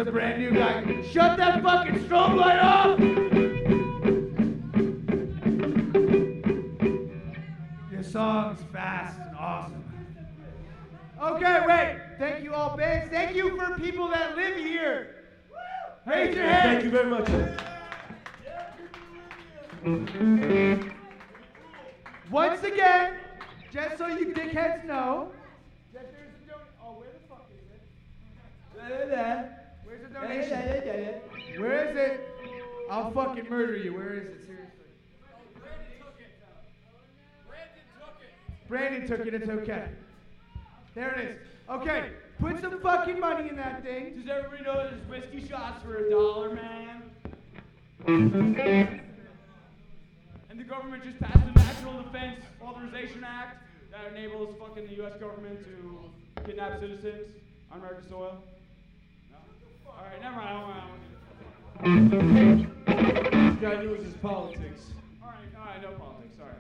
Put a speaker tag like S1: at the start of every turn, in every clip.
S1: a brand new guy. Shut that fucking strobe light off! Your song's fast and awesome. Okay, wait. Thank you all bands. Thank you for people that live here. Raise your hand.
S2: Thank you very much.
S1: Once again, just so you dickheads know, that there's a donation. Oh, where the fuck is it? Where's the donation? Where is it? I'll fucking murder you. Where is it? Seriously. Brandon took it. It's okay. There it is. Okay, put some fucking money in that thing.
S3: Does everybody know there's whiskey shots for $1, man? And the government just passed the National Defense Authorization Act that enables fucking the U.S. government to kidnap citizens on American soil. No? All right, never mind.
S2: This guy knows his politics.
S3: All right, no politics. Sorry.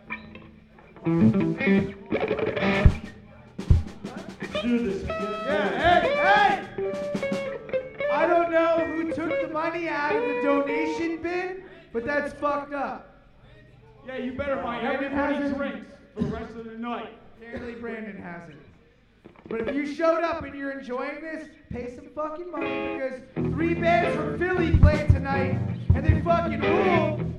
S2: Do this again.
S1: Yeah, hey! I don't know who took the money out of the donation bin, but that's fucked up.
S3: Yeah, you better buy everybody drinks for the rest of the night.
S1: Apparently Brandon hasn't. But if you showed up and you're enjoying this, pay some fucking money because 3 bands from Philly played tonight and they fucking rule.